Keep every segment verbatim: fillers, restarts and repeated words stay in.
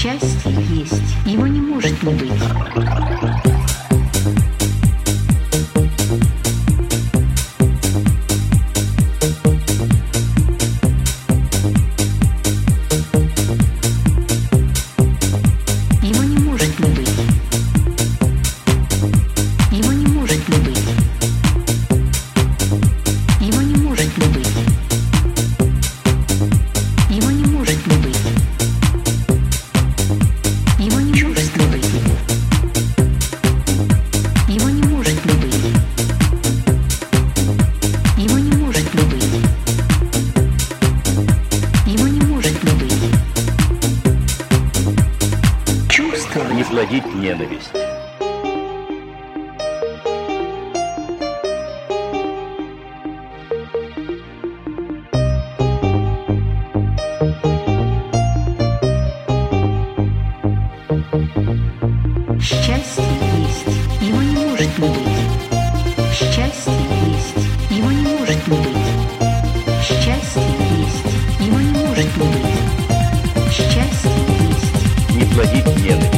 Счастье есть, его не может не быть. Не плодить ненависть. Счастье есть, его не может не быть. Счастье есть, его не может не быть. Счастье есть, его не может не быть. Счастье есть. Не плодить ненависть.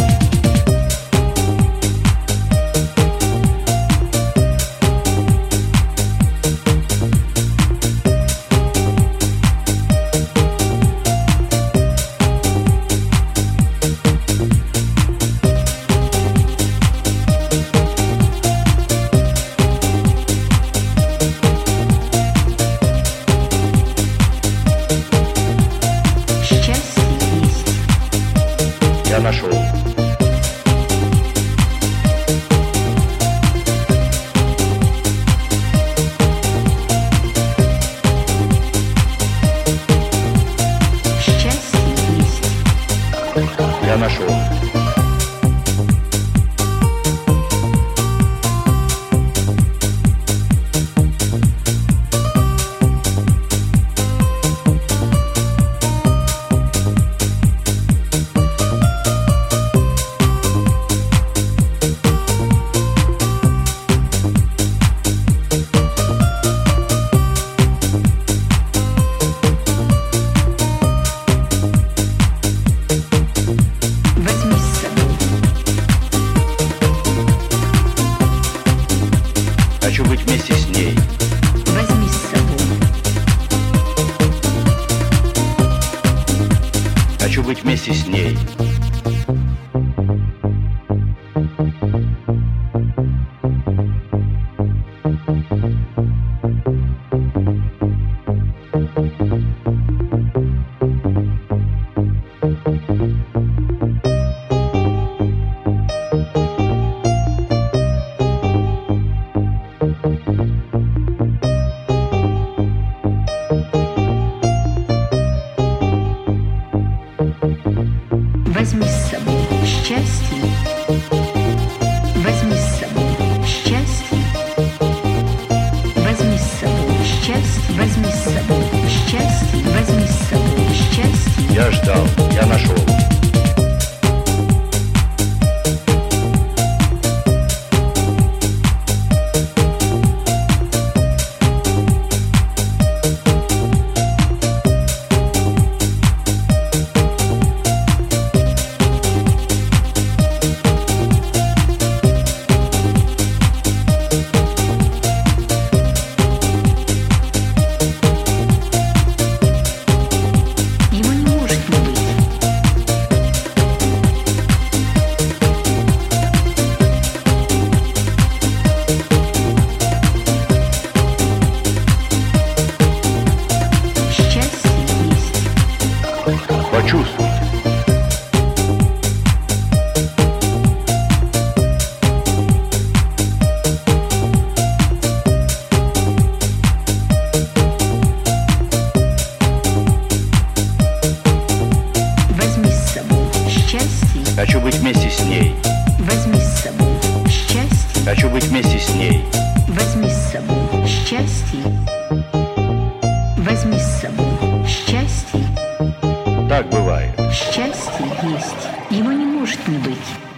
Я нашел. Счастье есть. Я нашел. Хочу быть вместе с ней. Возьми с собой. Хочу быть вместе с ней. Возьми с собой счастье. Возьми с собой счастье. Возьми с собой счастье. Возьми с собой счастье. Возьми с собой счастье. Я ждал, я нашел. Почувствуйте. Возьми с собой счастье. Хочу быть вместе с ней. Возьми с собой счастье. Хочу быть вместе с ней. Возьми с собой счастье. Возьми с собой счастье. Так бывает. Счастье есть, его не может не быть.